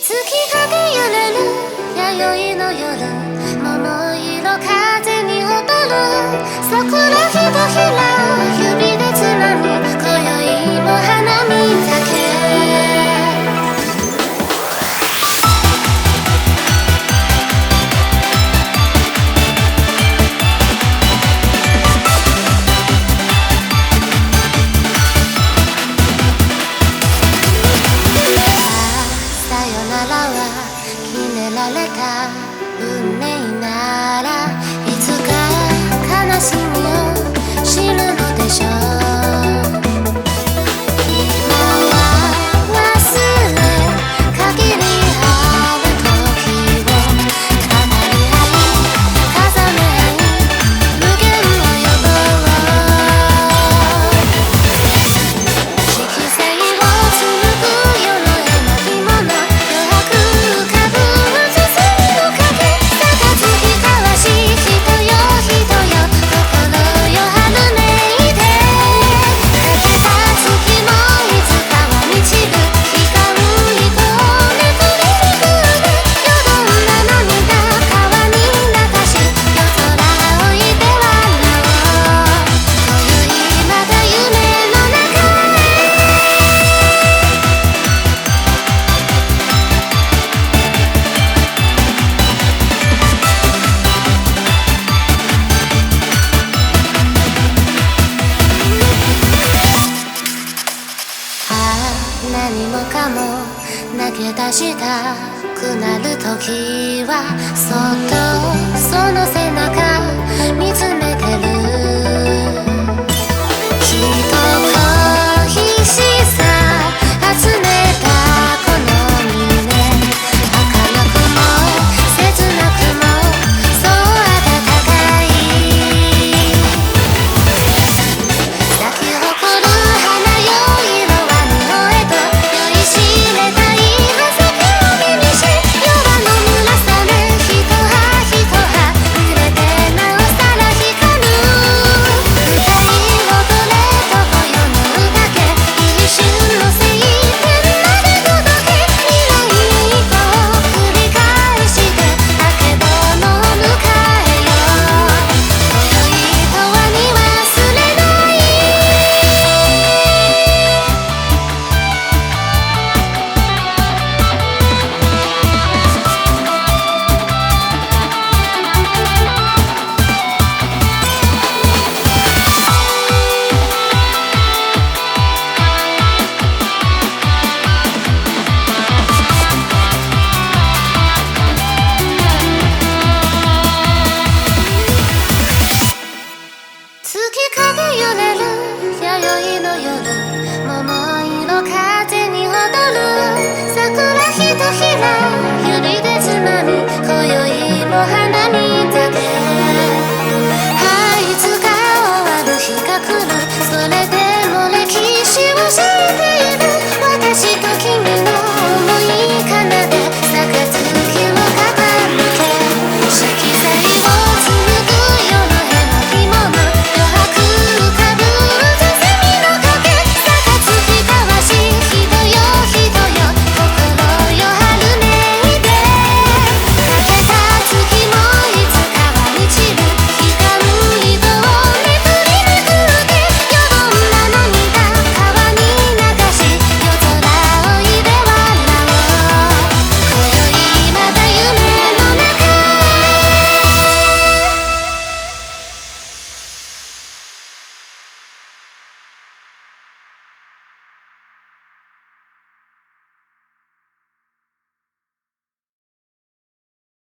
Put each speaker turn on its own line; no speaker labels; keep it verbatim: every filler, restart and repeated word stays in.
月影揺れる弥生の夜、桃色風に踊る桜ひとひら指でつまむ今宵も花見酒。決められた運命ならいつか悲しみを知るのでしょう。今は忘れ限りある時を語り合い重ね合い無限を呼ぼう。色彩を紡ぐ夜の絵巻物、何もかも投げ出したくなる時はそっとその背中見つめてる。